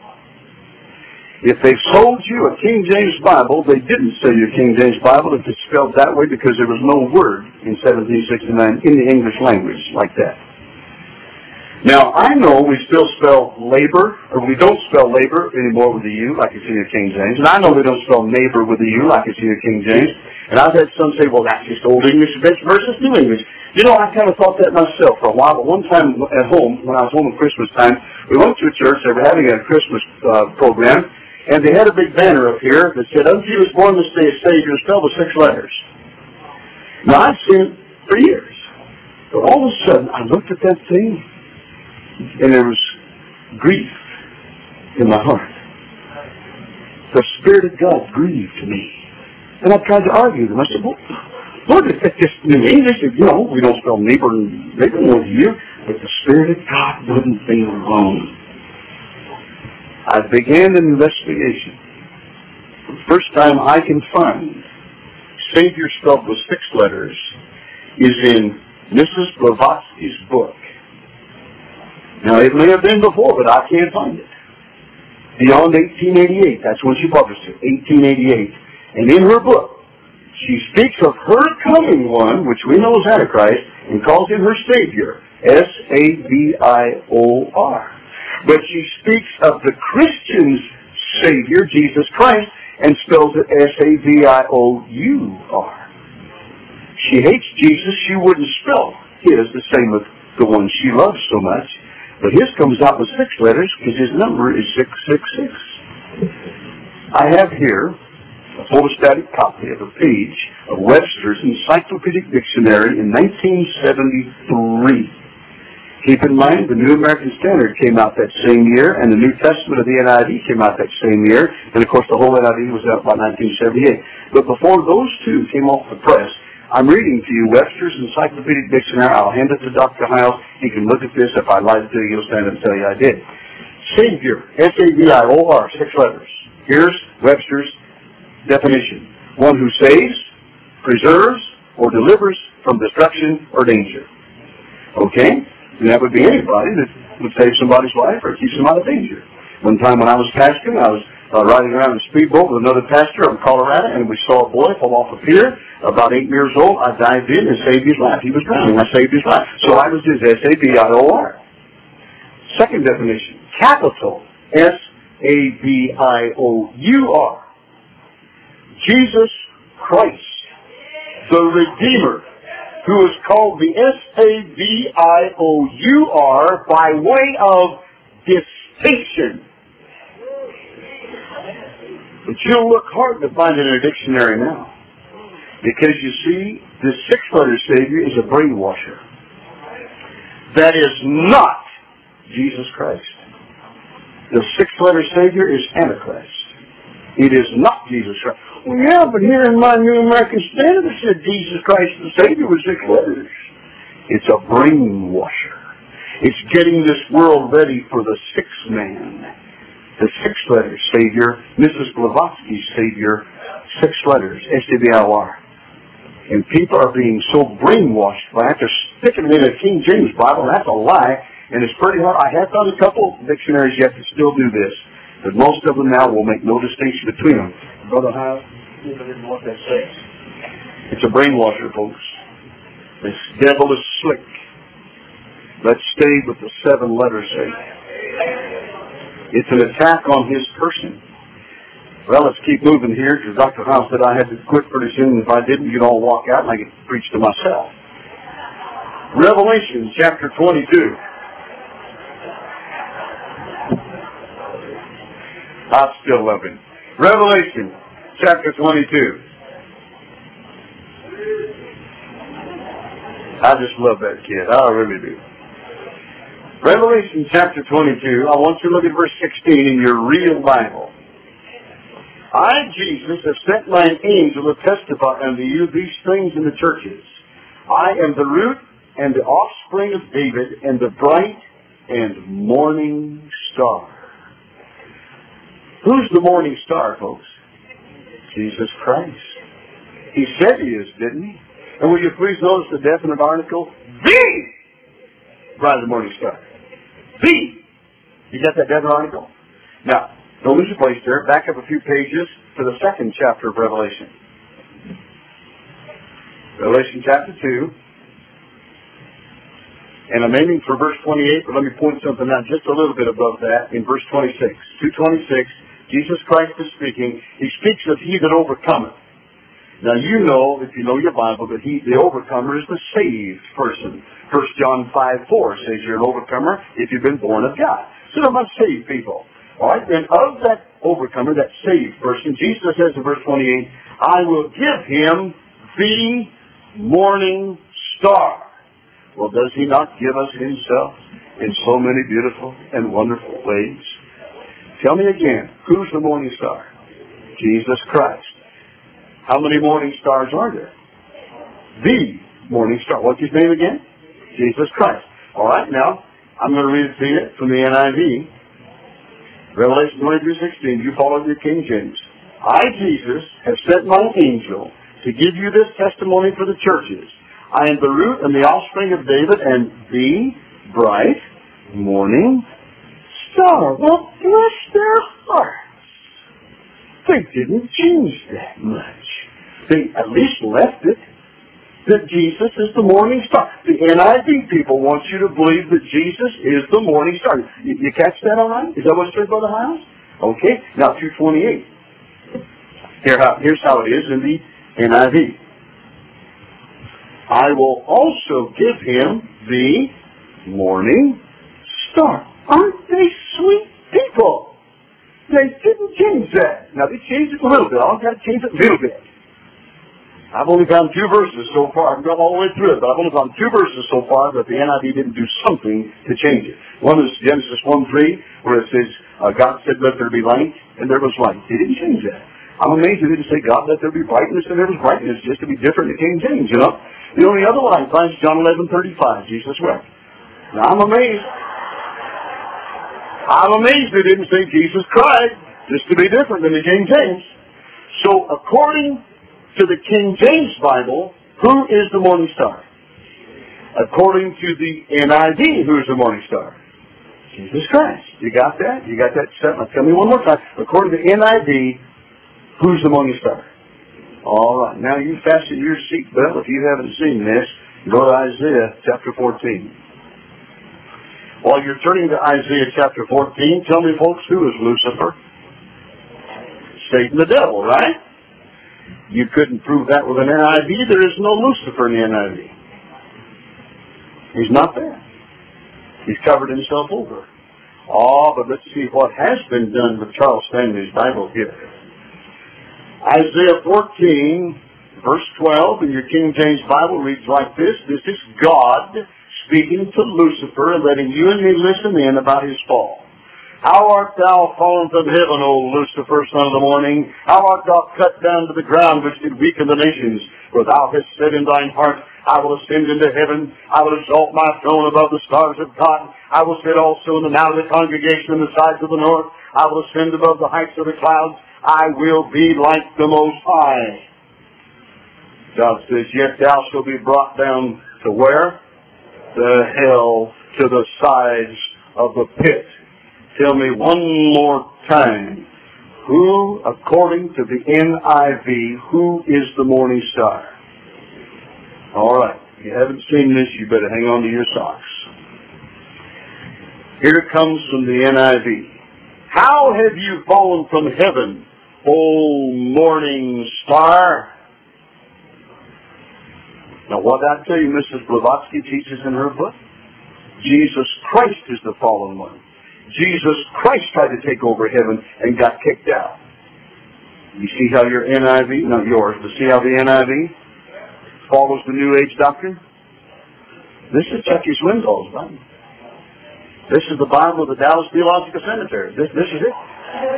If they sold you a King James Bible, they didn't sell you a King James Bible if it's spelled that way, because there was no word in seventeen sixty-nine in the English language like that. Now, I know we still spell labor, or we don't spell labor anymore with a U like it's in your King James, and I know we don't spell neighbor with a U like it's in your King James, and I've had some say, well, that's just Old English versus New English. You know, I kind of thought that myself for a while, but one time at home, when I was home at Christmas time, we went to a church, they were having a Christmas uh, program, and they had a big banner up here that said, unto you was born this day a Savior, spelled with six letters. Now, I've seen it for years. But all of a sudden, I looked at that thing, and there was grief in my heart. The Spirit of God grieved me. And I tried to argue with him. I said, well, Lord, if that's just New English, if, you know, we don't spell neighbor and neighbor with you, but the Spirit of God wouldn't be alone. I began an investigation. The first time I can find Savior spelled with six letters is in Missus Blavatsky's book. Now, it may have been before, but I can't find it. Beyond eighteen eighty-eight, that's when she published it, eighteen eighty-eight. And in her book, she speaks of her coming one, which we know is Antichrist, and calls him her Savior, S A V I O R. But she speaks of the Christian's Savior, Jesus Christ, and spells it S A V I O U R. She hates Jesus. She wouldn't spell his the same with the one she loves so much. But his comes out with six letters because his number is six six six. I have here a photostatic copy of a page of Webster's Encyclopedic Dictionary in nineteen seventy-three. Keep in mind, the New American Standard came out that same year, and the New Testament of the N I V came out that same year, and of course the whole N I V was out by nineteen seventy-eight. But before those two came off the press, I'm reading to you Webster's Encyclopedic Dictionary. I'll hand it to Doctor Howes. He can look at this. If I lied to you, he'll stand up and tell you I did. Savior, S A V I O R, six letters. Here's Webster's definition. One who saves, preserves, or delivers from destruction or danger. Okay? And that would be anybody that would save somebody's life or keep them out of danger. One time when I was pastoring, I was uh, riding around in a speedboat with another pastor in Colorado, and we saw a boy fall off a pier, about eight years old. I dived in and saved his life. He was drowning. I saved his life. So I was his S A V I O R. Second definition, capital S A V I O U R. Jesus Christ, the Redeemer, who is called the S A V I O U R by way of distinction. But you'll look hard to find it in a dictionary now. Because you see, this six-letter Savior is a brainwasher. That is not Jesus Christ. The six-letter Savior is Antichrist. It is not Jesus Christ. Well, yeah, but here in my New American Standard it said Jesus Christ the Savior with six letters. It's a brainwasher. It's getting this world ready for the sixth man. The six letters, Savior. Missus Blavatsky's Savior, six letters, S A V I O R. And people are being so brainwashed by it, they're sticking it in a King James Bible, and that's a lie, and it's pretty hard. I have found a couple dictionaries yet that still do this, but most of them now will make no distinction between them. Brother Hyle, you know what that says. It's a brainwasher, folks. This devil is slick. Let's stay with the seven letters, say. It's an attack on his person. Well, let's keep moving here, because Doctor House said I had to quit pretty soon. If I didn't, you'd all walk out and I could preach to myself. Revelation chapter twenty-two. I still love him. Revelation chapter twenty-two. I just love that kid. I really do. Revelation chapter twenty-two. I want you to look at verse sixteen in your real Bible. I, Jesus, have sent mine angel to testify unto you these things in the churches. I am the root and the offspring of David and the bright and morning star. Who's the morning star, folks? Jesus Christ. He said he is, didn't he? And will you please notice the definite article? The bright of the morning star. The. You got that definite article? Now, don't lose your place there. Back up a few pages to the second chapter of Revelation. Revelation chapter two. And I'm aiming for verse twenty-eight, but let me point something out just a little bit above that in verse twenty-six. two twenty-six, Jesus Christ is speaking. He speaks of he that overcometh. Now you know, if you know your Bible, that he, the overcomer, is the saved person. First John five four says you're an overcomer if you've been born of God. So they're not saved people. All right, then of that overcomer, that saved person, Jesus says in verse twenty-eight, I will give him the morning star. Well, does he not give us himself in so many beautiful and wonderful ways? Tell me again, who's the morning star? Jesus Christ. How many morning stars are there? The morning star. What's his name again? Jesus Christ. All right, now, I'm going to read it to you from the N I V. Revelation twenty-three sixteen, you follow your King James. I, Jesus, have sent my angel to give you this testimony for the churches. I am the root and the offspring of David and the bright morning star. Well, bless their hearts. They didn't change that much. They at least left it that Jesus is the morning star. The N I V people want you to believe that Jesus is the morning star. You, you catch that all right? Is that what it says, Brother Hiles? Okay. Now, two twenty-eight. Here how, here's how it is in the N I V. I will also give him the morning star. Aren't they sweet people? They didn't change that. Now, they changed it a little bit. I've got to change it a little bit. I've only found two verses so far. I've gone all the way through it, but I've only found two verses so far that the N I V didn't do something to change it. One is Genesis one three, where it says, uh, God said, let there be light, and there was light. They didn't change that. I'm amazed they didn't say, God, let there be brightness, and there was brightness, just to be different in King James, you know. The only other one I find is John eleven thirty-five, Jesus wept. Now, I'm amazed. I'm amazed they didn't say Jesus cried, just to be different than the King James. So, according to the King James Bible, who is the morning star? According to the N I V, who is the morning star? Jesus Christ. You got that? You got that set? Now tell me one more time. According to the N I V, who's the morning star? All right. Now you fasten your seatbelt. If you haven't seen this, go to Isaiah chapter fourteen. While you're turning to Isaiah chapter fourteen, tell me, folks, who is Lucifer? Satan the devil, right? You couldn't prove that with an N I V. There is no Lucifer in the N I V. He's not there. He's covered himself over. Oh, but let's see what has been done with Charles Stanley's Bible here. Isaiah fourteen, verse twelve, in your King James Bible reads like this. This is God speaking to Lucifer and letting you and me listen in about his fall. How art thou fallen from heaven, O Lucifer, son of the morning? How art thou cut down to the ground, which did weaken the nations? For thou hast said in thine heart, I will ascend into heaven. I will exalt my throne above the stars of God. I will sit also in the mount of the congregation in the sides of the north. I will ascend above the heights of the clouds. I will be like the Most High. God says, yet thou shalt be brought down to where? The hell, to the sides of the pit. Tell me one more time. Who, according to the N I V, who is the morning star? All right. If you haven't seen this, you better hang on to your socks. Here it comes from the N I V. How have you fallen from heaven, O morning star? Now, what I tell you, Missus Blavatsky teaches in her book, Jesus Christ is the fallen one. Jesus Christ tried to take over heaven and got kicked out. You see how your N I V, not yours, but see how the N I V follows the New Age doctrine? This is Chucky Swindoll's Bible. This is the Bible of the Dallas Theological Seminary. This, this is it.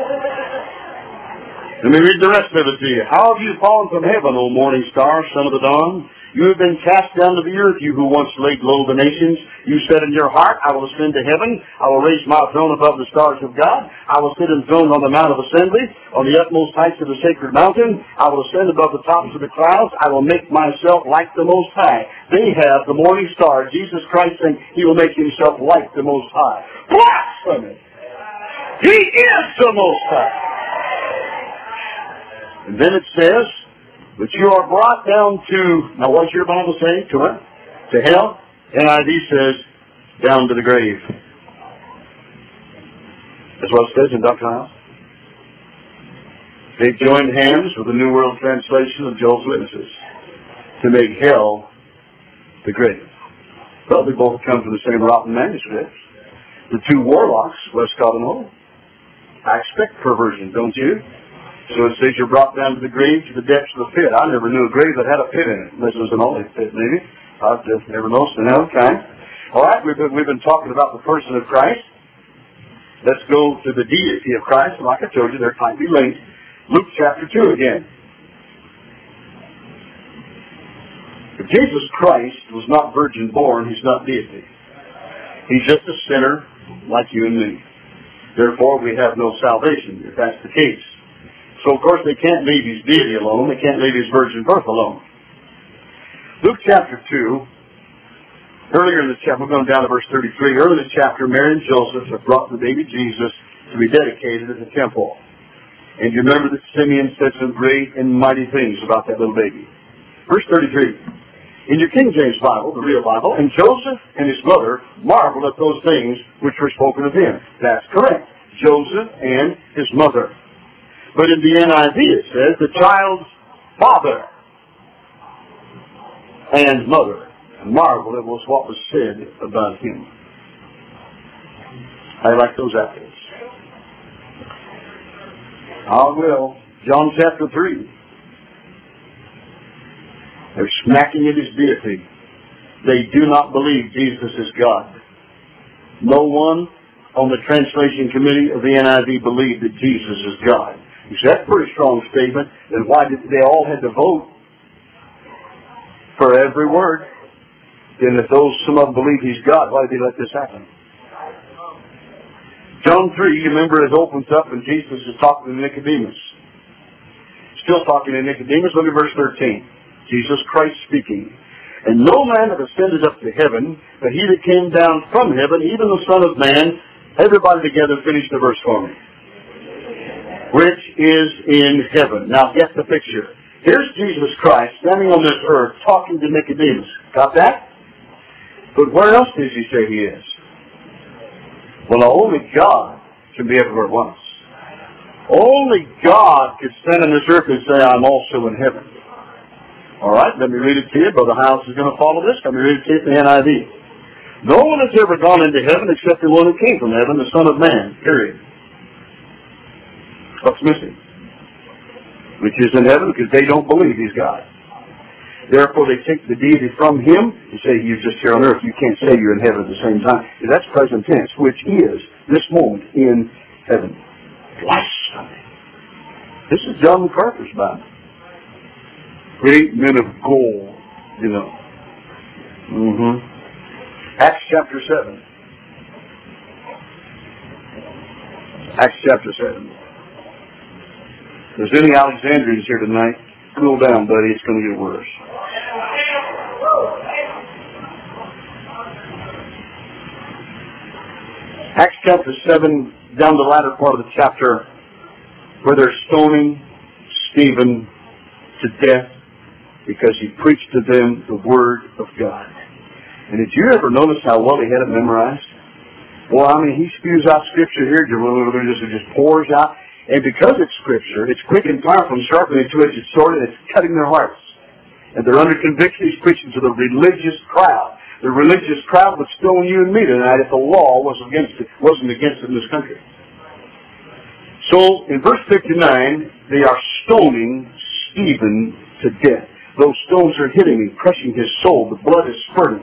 Let me read the rest of it to you. How have you fallen from heaven, O morning star, son of the dawn? You have been cast down to the earth, you who once laid low the nations. You said in your heart, I will ascend to heaven. I will raise my throne above the stars of God. I will sit enthroned on the Mount of Assembly, on the utmost heights of the sacred mountain. I will ascend above the tops of the clouds. I will make myself like the Most High. They have the morning star, Jesus Christ, saying he will make himself like the Most High. Blasphemy! He is the Most High. And then it says, but you are brought down to, now what's your Bible say? To what? To hell? N I V says, down to the grave. That's what it says in Doctor House. They joined hands with the New World Translation of Joel's Witnesses to make hell the grave. Well, they both come from the same rotten manuscripts. The two warlocks, Westcott and Hall. I expect perversion, don't you? So it says you're brought down to the grave, to the depths of the pit. I never knew a grave that had a pit in it, unless it was an olive pit, maybe. I've just never noticed it. Okay. All right, we've been, we've been talking about the person of Christ. Let's go to the deity of Christ. Like I told you, they're tightly linked. Luke chapter two again. If Jesus Christ was not virgin born, he's not deity. He's just a sinner like you and me. Therefore, we have no salvation, if that's the case. So, of course, they can't leave his deity alone. They can't leave his virgin birth alone. Luke chapter two, earlier in the chapter, we're going down to verse thirty-three. Earlier in the chapter, Mary and Joseph have brought the baby Jesus to be dedicated at the temple. And you remember that Simeon said some great and mighty things about that little baby. Verse thirty-three. In your King James Bible, the real Bible, and Joseph and his mother marveled at those things which were spoken of him. That's correct. Joseph and his mother. But in the N I V it says the child's father and mother marveled at was what was said about him. I like those apples. I will. John chapter three. They're smacking at his deity. They do not believe Jesus is God. No one on the translation committee of the N I V believed that Jesus is God. You see, that's a pretty strong statement. Then why did they all had to vote for every word? Then if those, some of them believe he's God, why did they let this happen? John three, you remember, it opens up and Jesus is talking to Nicodemus. Still talking to Nicodemus. Look at verse thirteen. Jesus Christ speaking. And no man hath ascended up to heaven, but he that came down from heaven, even the Son of Man. Everybody together finish the verse for me. Which is in heaven. Now get the picture. Here's Jesus Christ standing on this earth talking to Nicodemus. Got that? But where else does he say he is? Well, only God can be everywhere at once. Only God could stand on this earth and say, I'm also in heaven. All right, let me read it to you. Brother House is going to follow this. Let me read it to you from the N I V. No one has ever gone into heaven except the one who came from heaven, the Son of Man, period. What's missing? Which is in heaven, because they don't believe he's God. Therefore, they take the deity from him and say, you're just here on earth. You can't say you're in heaven at the same time. That's present tense, which is this moment in heaven. Blasphemy. This is John MacArthur's Bible. Great men of gold, you know. Mm-hmm. Acts chapter seven. Acts chapter seven. If there's any Alexandrians here tonight, cool down, buddy. It's going to get worse. Acts chapter seven, down the latter part of the chapter, where they're stoning Stephen to death because he preached to them the Word of God. And did you ever notice how well he had it memorized? Well, I mean, he spews out Scripture here, it just pours out. And because it's Scripture, it's quick and powerful and sharp and a two-edged sword, and it's cutting their hearts. And they're under conviction. He's preaching to the religious crowd. The religious crowd would stone you and me tonight if the law was against it, wasn't against it in this country. So, in verse fifty-nine, they are stoning Stephen to death. Those stones are hitting him, crushing his soul. The blood is spurting.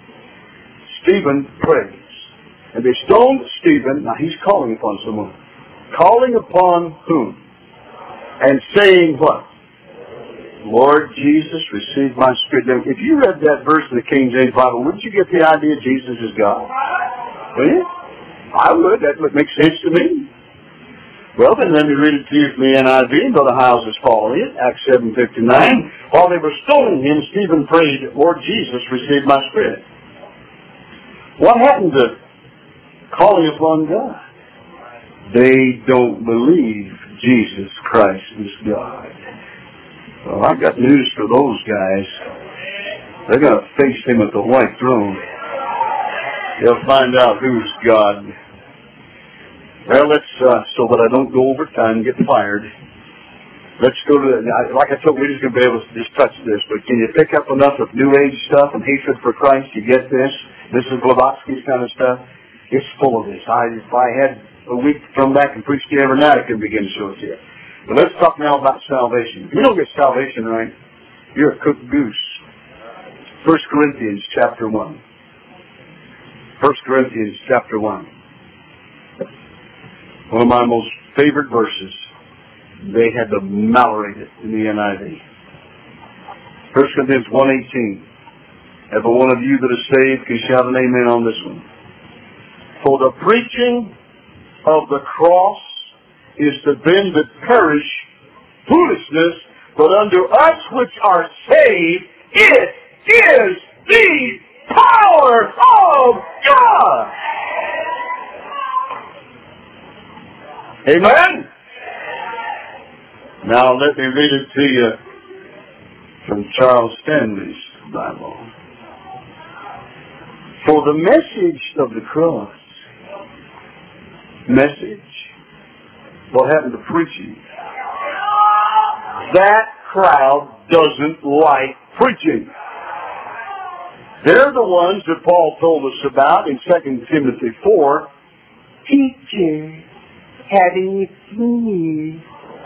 Stephen prays. And they stoned Stephen. Now, he's calling upon someone. Calling upon whom? And saying what? Lord Jesus, receive my spirit. Now, if you read that verse in the King James Bible, wouldn't you get the idea Jesus is God? Would you? I would. That would make sense to me. Well, then let me read it to you from the N I V, and Brother Howes is following it. Acts seven fifty-nine. While they were stoning him, Stephen prayed, Lord Jesus, receive my spirit. What happened to calling upon God? They don't believe Jesus Christ is God. Well, I've got news for those guys. They're going to face him at the white throne. They'll find out who's God. Well, let's, uh, so that I don't go over time and get fired, let's go to, the, like I told you, we're just going to be able to just touch this, but can you pick up enough of New Age stuff and hatred for Christ? You get this? This is Blavatsky's kind of stuff. It's full of this. I, if I had a week to come back and preach to you every night, I could begin to show it to you. But let's talk now about salvation. If you don't get salvation right, you're a cooked goose. First Corinthians chapter one. First Corinthians chapter one. One of my most favorite verses. They had to malorate it in the N I V. First Corinthians one eighteen. Every one of you that is saved can shout an amen on this one. For the preaching of the cross is to them that perish foolishness, but unto us which are saved, it is the power of God. Amen? Now let me read it to you from Charles Stanley's Bible. For the message of the cross, message, what happened to preaching? That crowd doesn't like preaching. They're the ones that Paul told us about in Second Timothy four. Teacher, having me.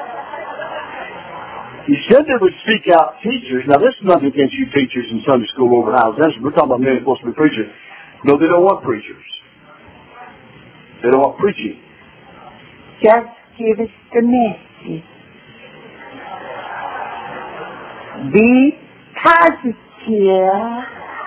He said they would seek out teachers. Now, this is nothing against you teachers in Sunday school over houses. We're talking about men supposed to be preachers. No, they don't want preachers. They don't want preaching. Just give us the message. Be positive.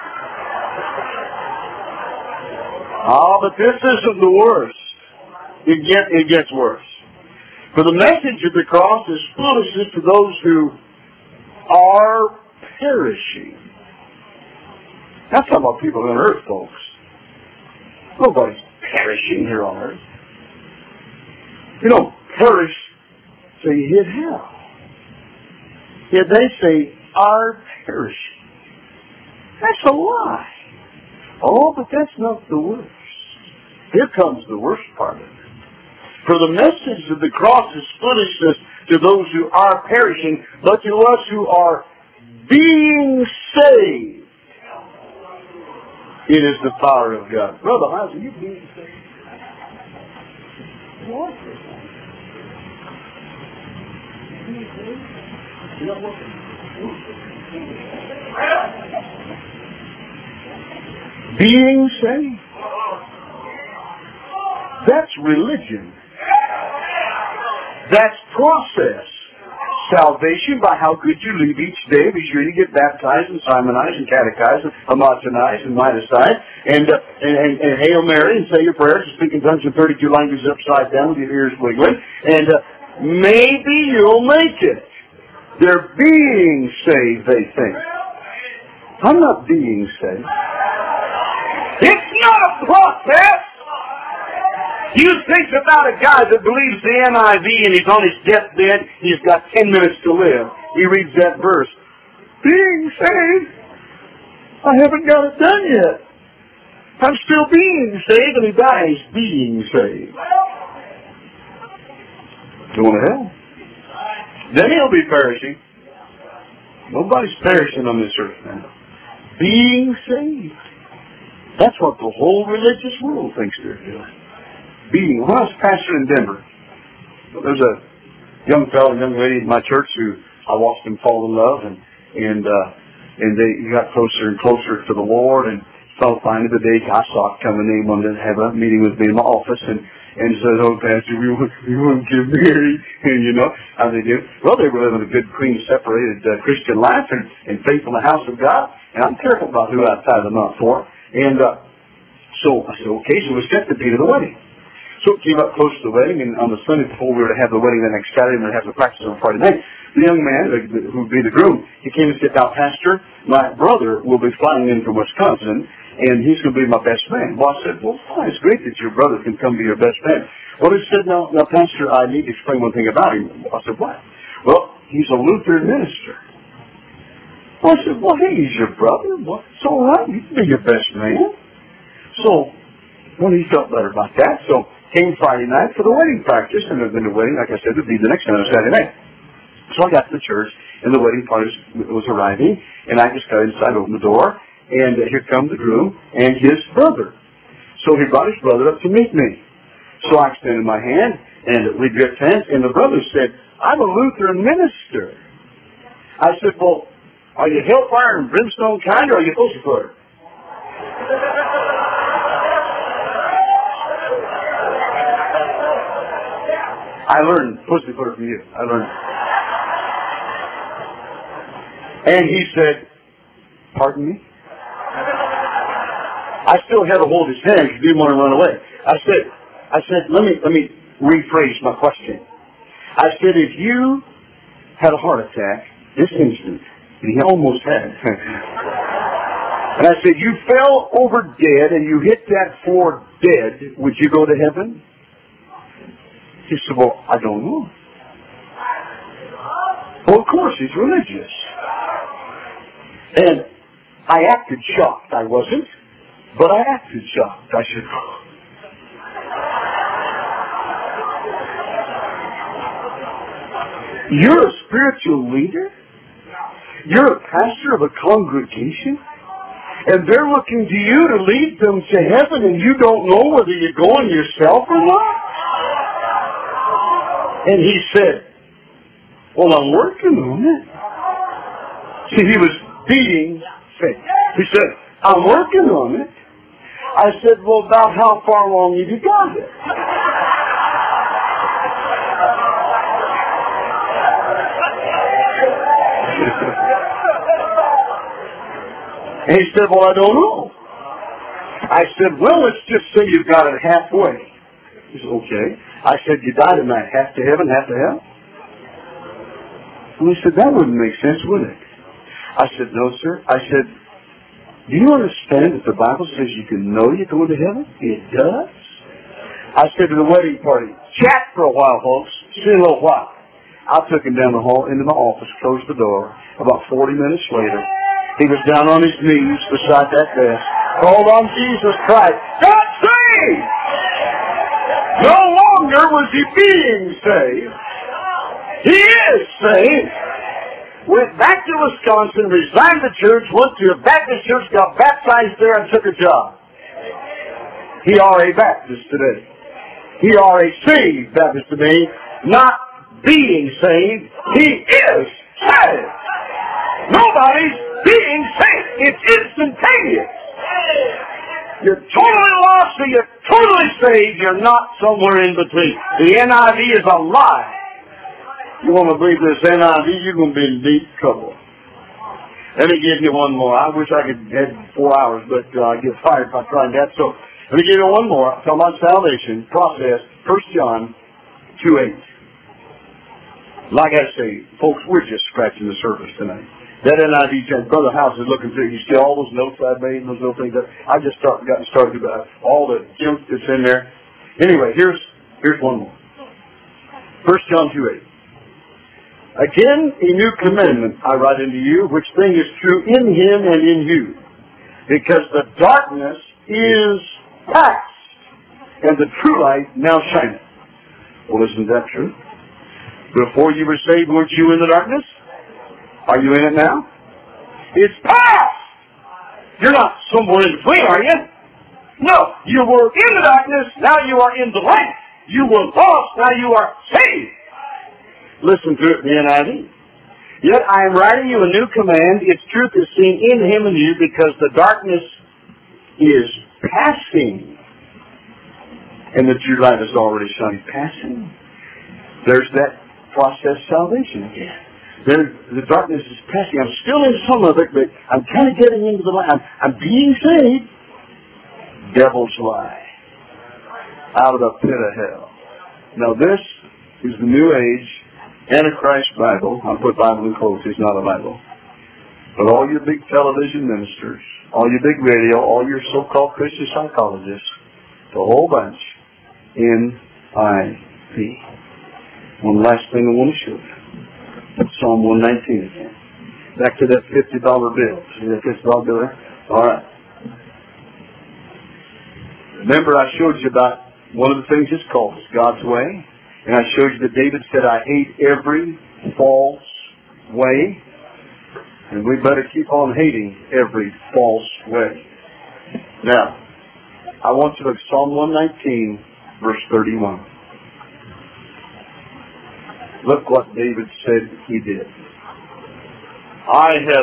Oh, but this isn't the worst. It, get, it gets worse. For the message of the cross is foolishness to those who are perishing. That's talking about people on earth, folks. Nobody's perishing here on earth. You don't perish so you hit hell. Yet they say, are perishing. That's a lie. Oh, but that's not the worst. Here comes the worst part of it. For the message of the cross is foolishness to those who are perishing, but to us who are being saved, it is the power of God. Brother, how's you being saved? What? Being saved. That's religion. That's process. salvation by how good you live each day. Be sure you get baptized and Simonized and catechized and homogenized and minosized and, uh, and, and, and Hail Mary and say your prayers and speak in tongues in thirty-two languages upside down with your ears wiggling. And uh, maybe you'll make it. They're being saved, they think. I'm not being saved. It's not a process. You think about a guy that believes the N I V and he's on his deathbed, he's got ten minutes to live. He reads that verse. Being saved? I haven't got it done yet. I'm still being saved, and he dies being saved. Going to hell. Then he'll be perishing. Nobody's perishing on this earth now. Being saved. That's what the whole religious world thinks they're doing. Being. When I was pastor in Denver, there's a young fellow and young lady in my church who I watched them fall in love, and and uh, and they got closer and closer to the Lord. And so finally, the day I saw it coming, they wanted to have a meeting with me in my office, and and said, "Oh, Pastor, we want we want to get married." And you know how they do. Well, they were living a good, clean, separated uh, Christian life and, and faith in the house of God. And I'm careful about who I tie them up for. And uh, so I said, "Okay," so we set the date of the wedding. So it came up close to the wedding, and on the Sunday before we were to have the wedding the next Saturday, we were to have the practice on Friday night. The young man, who would be the groom, he came and said, "Now, Pastor, my brother will be flying in from Wisconsin, and he's going to be my best man." Well, I said, "Well, fine, it's great that your brother can come be your best man." Well, he said, now, now, Pastor, I need to explain one thing about him." I said, "What?" "Well, he's a Lutheran minister." Well, I said, "Well, hey, he's your brother. Well, it's all right. He can be your best man." So, well, he felt better about that. So, came Friday night for the wedding practice, and then the wedding, like I said, would be the next night on Saturday night. So I got to the church, and the wedding party was arriving, and I just got inside, opened the door, and uh, here comes the groom and his brother. So he brought his brother up to meet me. So I extended my hand, and we gripped hands, and the brother said, "I'm a Lutheran minister." I said, "Well, are you hellfire and brimstone kind, or are you pussyfooter?" I learned pussyfooter from you. I learned. And he said, "Pardon me?" I still had to hold his hand because he didn't want to run away. I said, I said, let me let me rephrase my question. I said, if you had a heart attack this instant, and he almost had, and I said, you fell over dead and you hit that floor dead, would you go to heaven? He said, "Well, I don't know." Well, of course, he's religious. And I acted shocked. I wasn't, but I acted shocked. I said, "You're a spiritual leader? You're a pastor of a congregation? And they're looking to you to lead them to heaven, and you don't know whether you're going yourself or not?" And he said, "Well, I'm working on it." See, he was being faith. He said, "I'm working on it." I said, "Well, about how far along have you got it?" And he said, "Well, I don't know." I said, "Well, let's just say you've got it halfway." He said, "Okay." I said, "You died tonight, half to heaven, half to hell?" And he said, "That wouldn't make sense, would it?" I said, "No, sir." I said, "Do you understand that the Bible says you can know you're going to heaven?" It does. I said to the wedding party, "Chat for a while, folks. See you in a little while." I took him down the hall into my office, closed the door. About forty minutes later, he was down on his knees beside that desk, called on Jesus Christ. Got saved! No longer was he being saved. He is saved. Went back to Wisconsin, resigned the church, went to a Baptist church, got baptized there, and took a job. He are a Baptist today. He are a saved Baptist today, not being saved. He is saved. Nobody's being saved. It's instantaneous. You're totally lost or you're totally saved. You're not somewhere in between. The N I V is a lie. You want to believe this N I V, you're going to be in deep trouble. Let me give you one more. I wish I could have four hours, but uh, I get fired if I try that. So let me give you one more. I'm talking about salvation process. First John two eight. Like I say, folks, we're just scratching the surface tonight. That N I V said, Brother House is looking through. You see all those notes I made, those little things. That I just start, got started about all the junk that's in there. Anyway, here's here's one more. First John two eight. Again, a new commandment I write unto you, which thing is true in him and in you. Because the darkness is past, and the true light now shineth. Well, isn't that true? Before you were saved, weren't you in the darkness? Are you in it now? It's past! You're not somewhere in between, are you? No, you were in the darkness, now you are in the light. You were lost, now you are saved. Listen to it in the N I V. Yet I am writing you a new command. Its truth is seen in him and you, because the darkness is passing, and the true light is already shining. Passing. There's that process salvation again. There, the darkness is passing. I'm still in some of it, but I'm kind of getting into the light. I'm, I'm being saved. Devil's lie. Out of the pit of hell. Now this is the New Age Antichrist Bible. I'll put Bible in quotes. It's not a Bible. But all your big television ministers, all your big radio, all your so-called Christian psychologists, the whole bunch, N I V. One last thing I want to show you. Psalm one nineteen again. Back to that fifty dollar bill. See that fifty dollar bill there? All right. Remember I showed you about one of the things it's called is God's way. And I showed you that David said, I hate every false way. And we better keep on hating every false way. Now, I want you to look at Psalm one nineteen, verse thirty-one. Look what David said he did. I have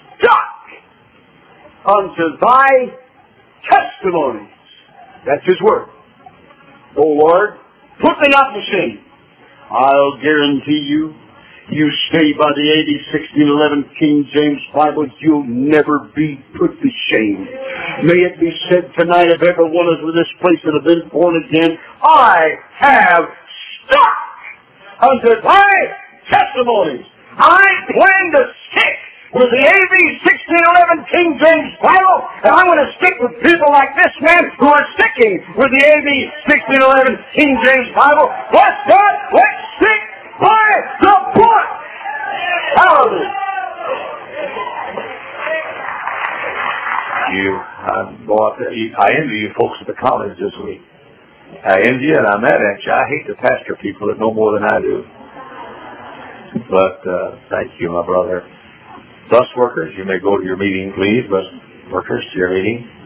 stuck unto thy testimonies. That's his word. O Lord, put me not to shame. I'll guarantee you, you stay by the A D sixteen eleven King James Bible, you'll never be put to shame. May it be said tonight of every one of this place that have been born again, I have stuck unto thy testimonies. I plan to stick with the A D sixteen eleven King James Bible, and I'm going to stick with people like this man who are sticking with the A D sixteen eleven King James Bible. Bless God, let's stick by the book. Hallelujah. You, I, boy, I envy you folks at the college this week. I envy you and I'm mad at you. I hate to pastor people that know more than I do. But uh, thank you, my brother. Bus workers, you may go to your meeting, please. Bus workers, to your meeting.